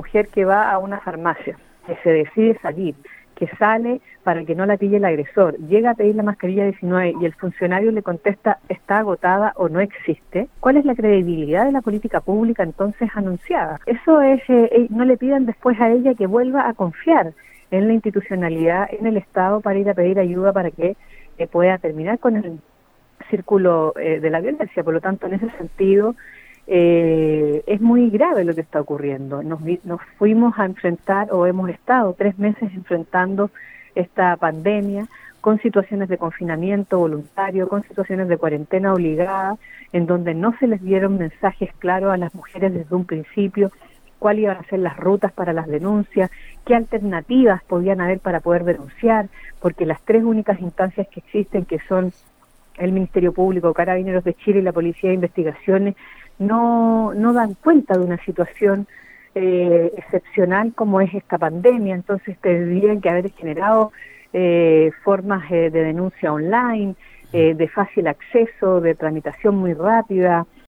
mujer que va a una farmacia, que se decide salir, que sale para que no la pille el agresor, llega a pedir la mascarilla 19 y el funcionario le contesta está agotada o no existe, ¿cuál es la credibilidad de la política pública entonces anunciada? Eso es, no le pidan después a ella que vuelva a confiar en la institucionalidad, en el Estado para ir a pedir ayuda para que pueda terminar con el círculo de la violencia. Por lo tanto, en ese sentido, es muy grave lo que está ocurriendo. Nos fuimos a enfrentar, o hemos estado 3 meses enfrentando esta pandemia con situaciones de confinamiento voluntario, con situaciones de cuarentena obligada, en donde no se les dieron mensajes claros a las mujeres desde un principio, cuáles iban a ser las rutas para las denuncias, qué alternativas podían haber para poder denunciar, porque las 3 únicas instancias que existen, que son el Ministerio Público, Carabineros de Chile y la Policía de Investigaciones, no dan cuenta de una situación excepcional como es esta pandemia. Entonces tendrían que haber generado formas de denuncia online, de fácil acceso, de tramitación muy rápida,